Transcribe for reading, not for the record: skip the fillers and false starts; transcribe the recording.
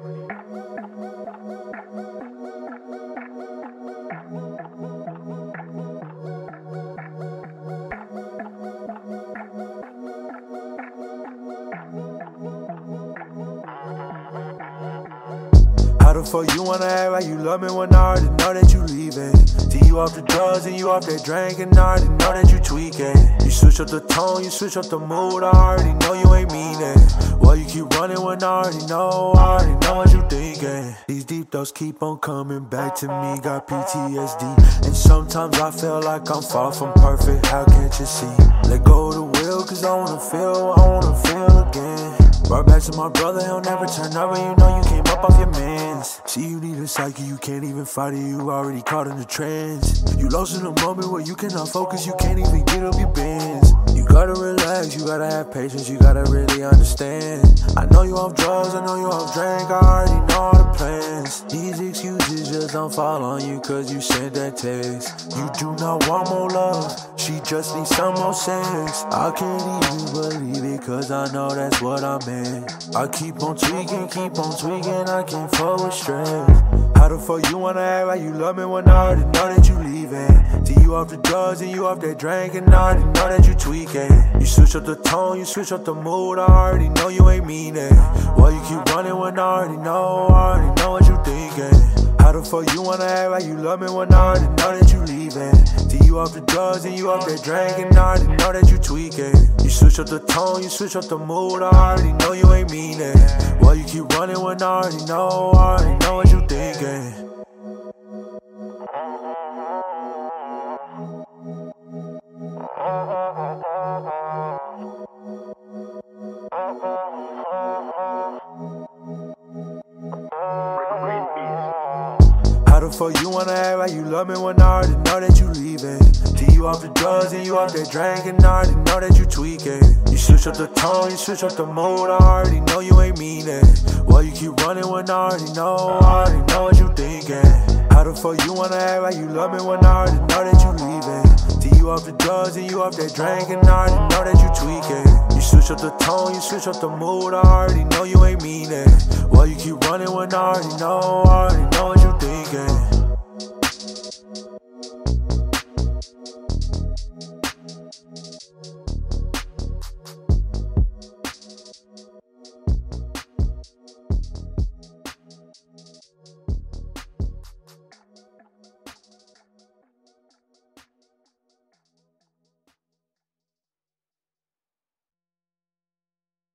How the fuck you wanna act like you love me when I already know that you leaving? See you off the drugs and you off that drink and I already know that you tweaking. You switch up the tone, you switch up the mood, I already know you ain't mean it. Why you keep running when I already know what you thinking. These deep thoughts keep on coming back to me, got PTSD. And sometimes I feel like I'm far from perfect, how can't you see? Let go of the wheel, cause I wanna feel again. Right back to my brother, he'll never turn over, you know you came up off your mans. See, you need a psyche, you can't even fight it, you already caught in the trance. You lost in a moment where you cannot focus, you can't even get up your bends. You gotta relax, you gotta have patience, you gotta really understand. I know you off drugs, I know you off drink, I already know all the plans. These excuses just don't fall on you cause you sent that text. You do not want more love, she just needs some more sex. I can't even believe it cause I know that's what I meant. I keep on tweaking, I can't fuck with stress. How the fuck you wanna act like you love me when I already know that you leaving? See you off the drugs and you off that drink and I already know that you tweaking. You switch up the tone, you switch up the mood, I already know you ain't mean it. Why you keep running when I already know what you thinking? How the fuck you wanna act like you love me when I already know that you leaving? See you off the drugs and you off that drink and I already know that you tweaking. You switch up the tone, you switch up the mood, I already know you ain't mean it. Why you keep running when I already know what you thinking? How the fuck you wanna act like you love me when I already know that you leaving? See you off the drugs and you off that drink and I already know that you tweaking. You switch up the tone, you switch up the mood, I already know you ain't mean it. Why you keep running when I already know what you thinking? How the fuck you wanna act like you love me when I already know that you leaving? See you off the drugs and you off that drink and I already know that you tweaking. You switch up the tone, you switch up the mood, I already know you ain't mean it. Why you keep running when I already know